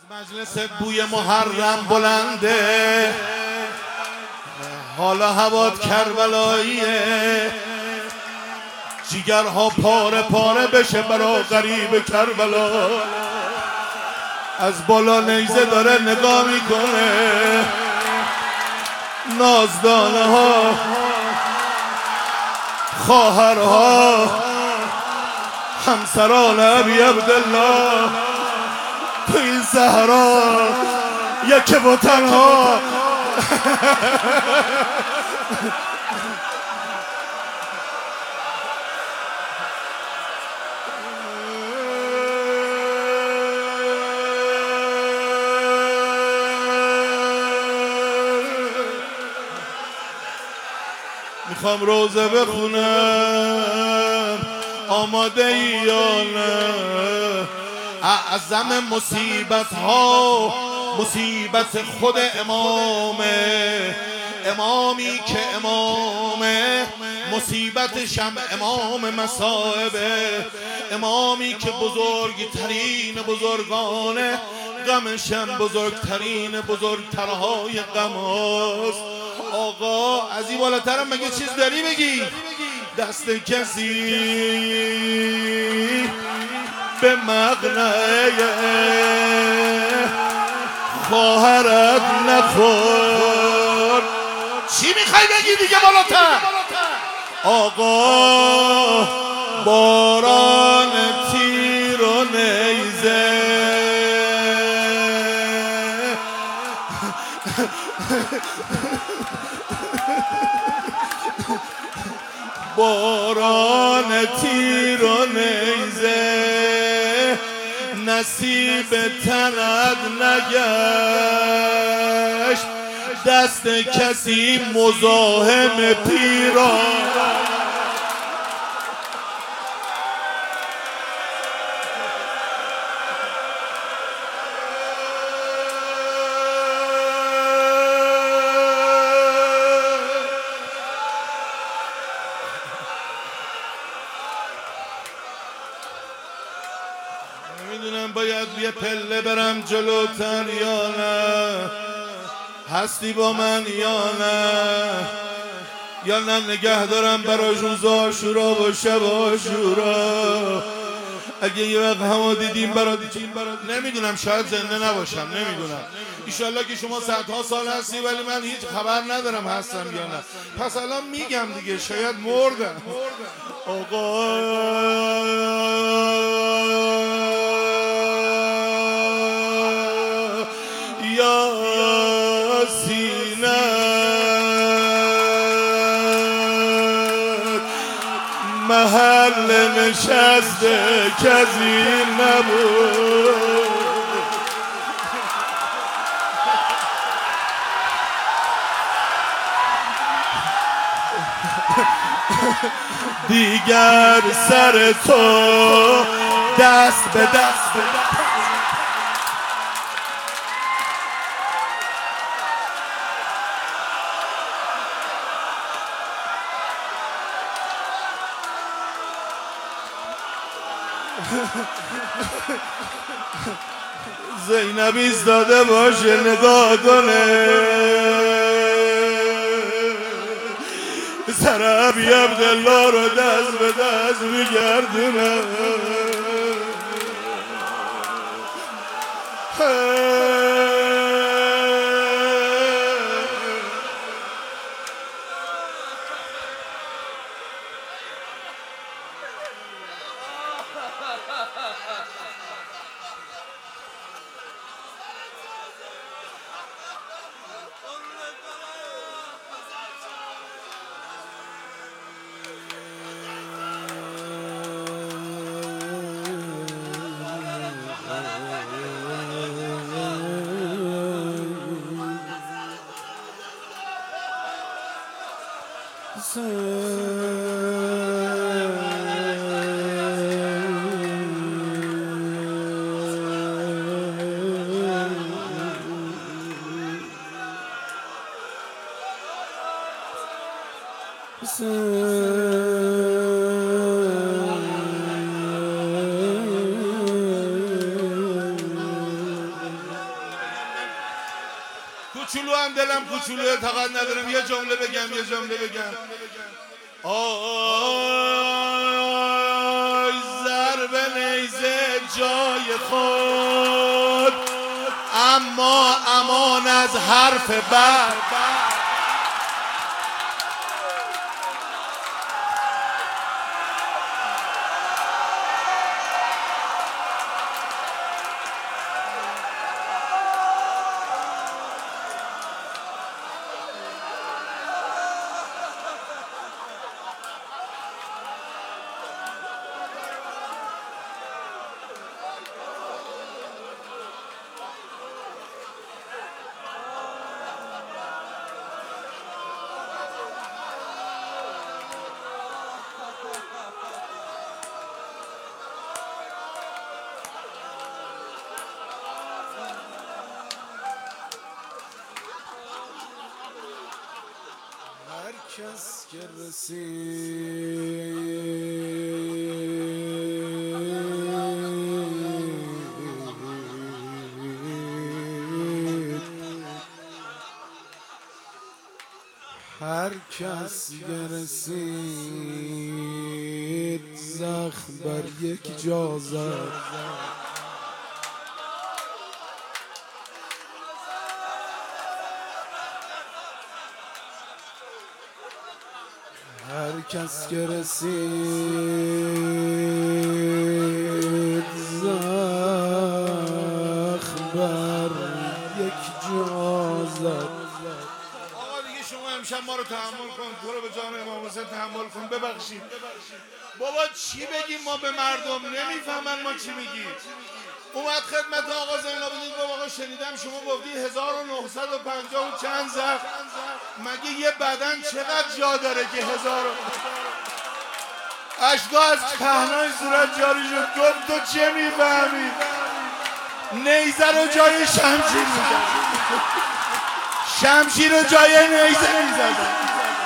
مجلس بوی محرم بلنده، حالا هوات کربلاییه، جیگرها پاره پاره بشه برا غریب کربلا. از بالا نیزه داره نگاه میکنه، نازدانه ها، خواهرها، همسران ابی عبدالله تو این صحرا یک و تنها. میخوام روزه بخونم، آماده ای یا نه؟ اعظم مصیبت ها مصیبت خود امامه، امامی که امامه مصیبتش هم امام مصائبه، امامی که بزرگترین بزرگانه غمش هم بزرگترین بزرگترهای غم هاست. آقا از این بالاترم مگه چیز داری بگی؟ دست کسی به مقنعه خواهرت نخور. چی میخوای بگی دیگه بالاتر؟ آقا باران تیر و نیزه باران تیر و نیزه نصیب تنت نگشت، دست کسی مزاحم پیران. نمیدونم باید یه پله برم جلوتر یا نه، هستی با من یا نه نگه دارم برای روز عاشورا و شب عاشورا. اگه یه وقت همو دیدیم نمیدونم، شاید زنده نباشم، نمیدونم، ایشالله که شما صدها سال هستی ولی من هیچ خبر ندارم هستم یا نه. پس الان میگم دیگه شاید مردم. آقا یا سینه محل نشست کسی نبود، دیگر سر تو دست به دست زینب ایستاده باشه نگاه کنه، سر ابی عبدالله رو دست به دست میگردونه. کوچولو هم دلم کوچولوه، طاقت ندارم یه جمله بگم. آی ضرب نیزه جای خود، اما امان از حرف بد. هر کس که رسید زخم بر یک جا زد. هر کس که رسید زخم بر یک جا زد. آقا دیگه شما امشب ما رو تحمل کن، تو رو به جان امام حسین تحمل کن. ببخشید بابا چی بگیم ما به مردم؟ نمیفهمن ما چی میگیم. اومد خدمت آقا زینالعابدین گفت آقا شنیدم شما گفتی 1950 و چند زخم. مگه یه بدن چقدر جا داره که 1000 اشکا از پهنای صورت جاری شد. گفت تو چه میفهمی؟ نیزه رو جای شمشیر میزد، شمشیر رو جای نیزه میزد.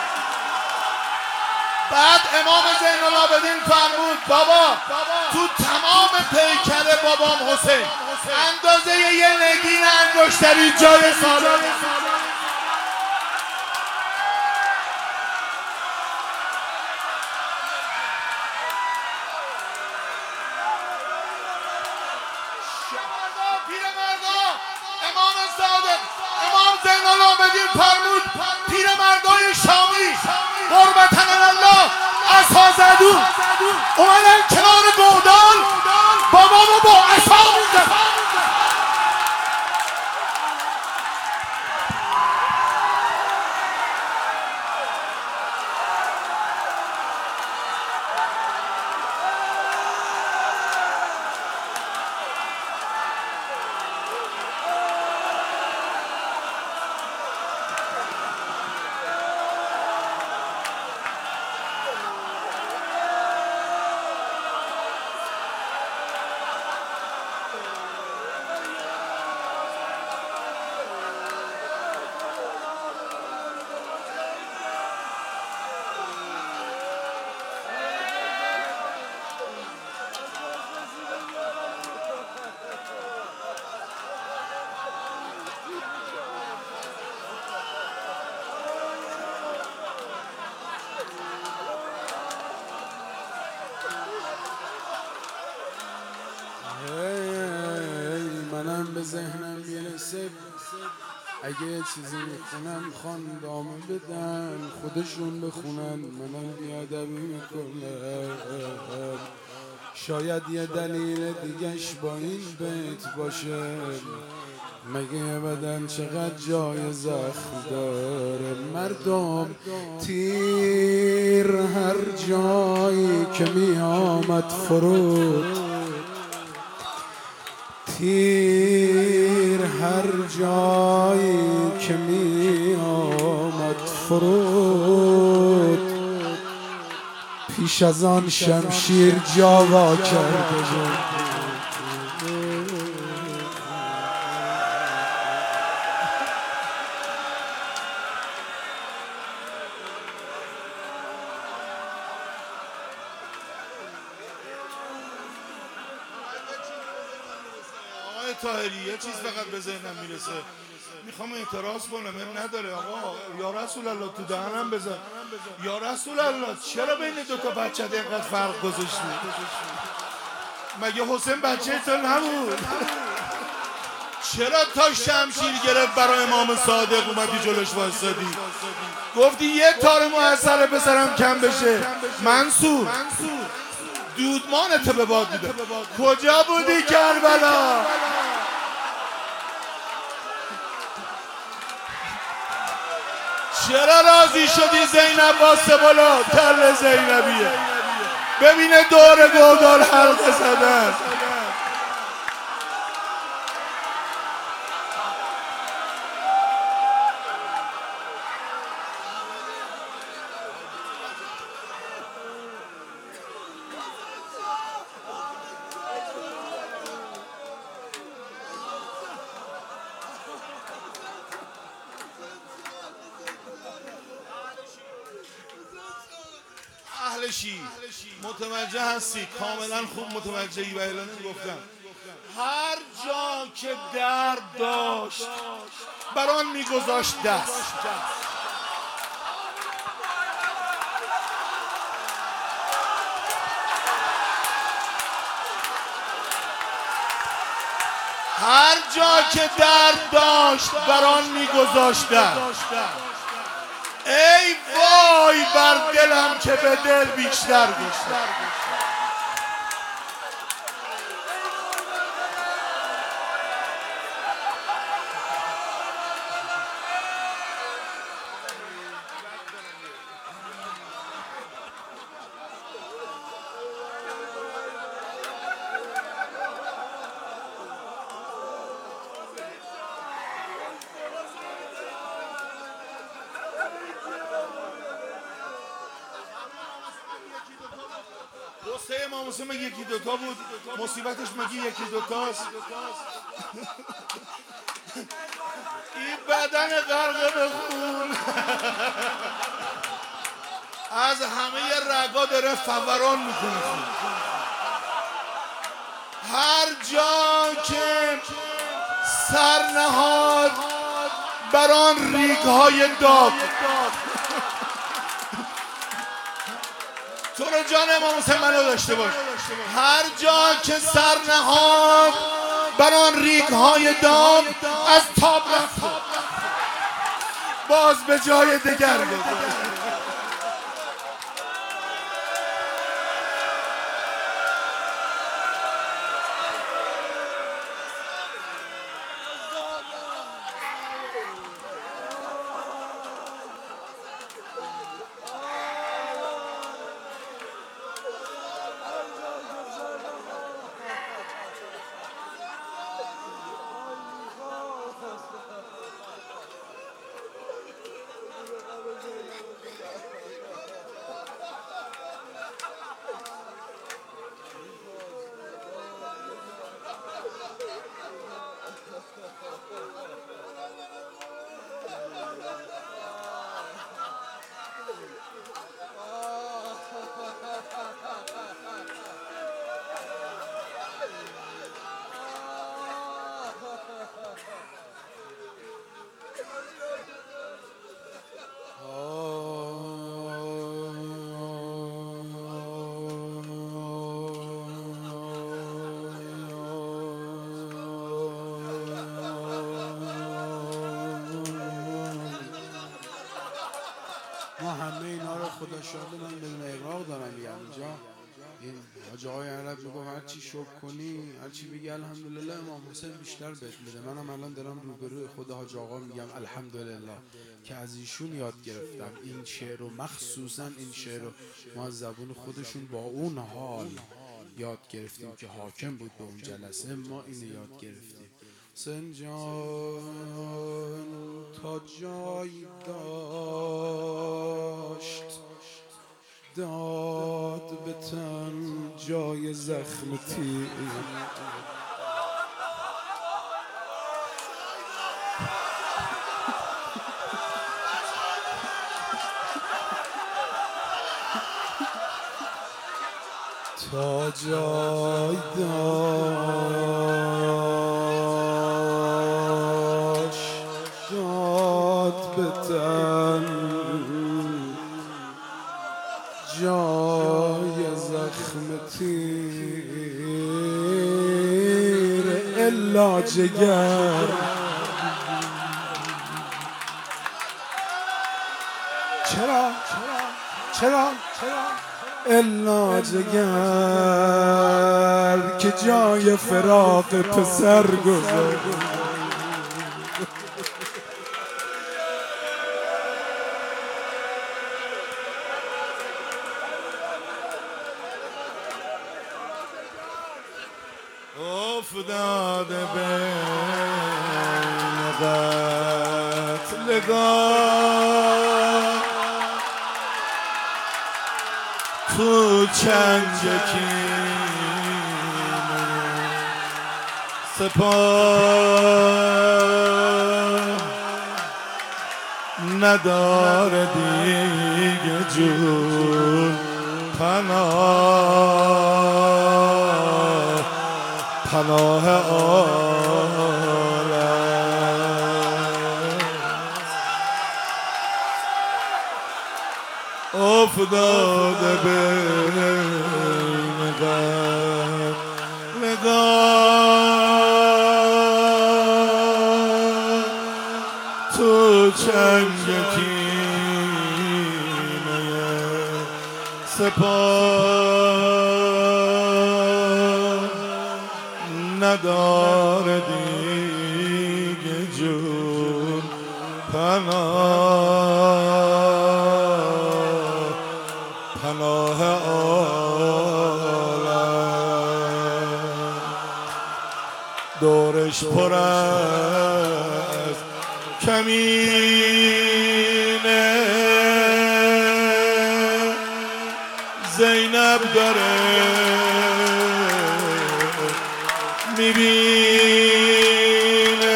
بعد امام زینالعابدین فرمود بابا تو تمام پیکر بابام حسین اندازه یه نگین انگشتری جای سالم. پیرمردا امام صادق امام زینالعابدین فرمود پیرمردای شامی قربتن الله عصا زدون اومدن کنار گودال بابامو با عصا میزد. منم به ذهنم میرسه اگه چیزی میخونم خواندامه بدن خودشون بخونن، منم بیادبی میکنم. شاید یه دلیل دیگهش با این بیت باشه، مگه بدن چقدر جای زخم داره. مردم تیر هر جایی که می آمد فرود، تیر هر جایی که می آمد فرود، پیش از آن شمشیر جاوا کرده بود. طاهری یه چیز فقط به ذهنم میرسه، میخوام اعتراض کنم، نداره آقا. یا رسول الله تو دهنم بزن. یا رسول الله چرا بین دو تا بچه اینقدر فرق گذاشتی؟ مگه حسین بچه تو نبود؟ چرا تا شمشیر گرفت برای امام صادق اومدی جلوش وایسادی؟ گفتی یه تار موثر پسرم کم بشه. منصور دودمانت به باد میده. کجا بودی کربلا؟ چرا راضی شدی زینب واسه بالا تل زینبیه؟ ببینه دور گودال حلقه زدن. اهل شیعه متوجه هستی؟ کاملا خوب متوجهی و اعلان گفتم هر جا که درد داشت بران میگذاشت دست. هر جا که درد داشت بران میگذاشت دست. ای وای بر دلم که به دل بیشتر گشت. قصه امام حسین مگه یکی دوتا بود؟ مصیبتش مگه یکی دوتاست؟ این بدن غرق به خون از همه رگا داره فوران میکنه. هر جا که سر نهاد بر آن ریگ‌های داغ. تو رو جان امام حسین منو داشته باش. هر جا که سر نهاد بر آن ریگ‌های داغ از تاب رفت باز به جای دگر گذاشت. ما همه اینا رو خدا شاهده من بدون اقراق دارم میگم اینجا. این حاج آقای عرب میگم هر چی شکر کنی، هر چی بگی الحمدلله امام حسین بیشتر بهت میده. منم الان دارم روبروی خود حاج آقا میگم الحمدلله که از ایشون یاد گرفتم این شعر رو، مخصوصا این شعر رو ما از زبون خودشون با اون حال یاد گرفتیم که حاکم بود به اون جلسه. ما اینو یاد گرفتیم. حسین جان تا جای داشت داد به تن جای زخم تیر. تا جای داشت به تن جای زخم تیر الا جگر چرا الا جگر که جای فراق پسر گذر افتاده بین قتلگاه تو چنگ کینه سپاه نداره دیگه جون پناه عالم افتاده بین قتلگاه تو چنگ کینه سپاه نداره دیگه جون پناه عالم دورش پر از کمینه زینب داره میبینه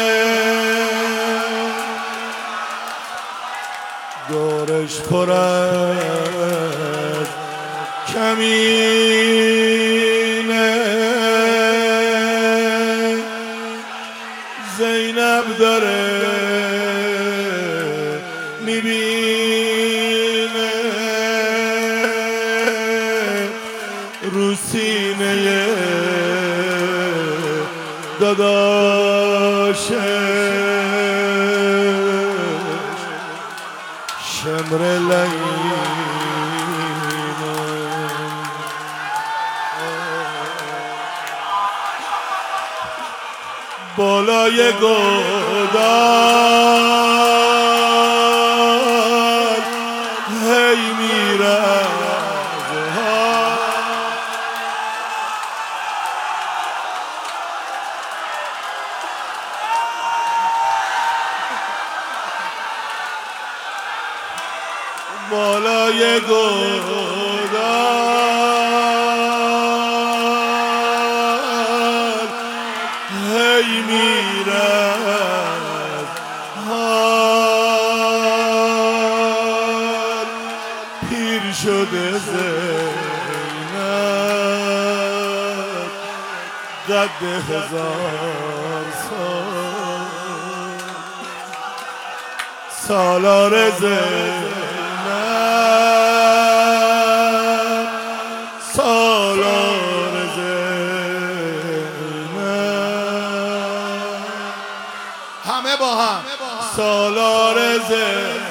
دورش پر از کمینه زینب داره میبینه رو سینه داداشش شمر لعینه بالای گودال هی میره بالای گودال هی میرد حال پیر شده زینب قد 1000 سالار زینب سالار زینب همه با هم سالار زینب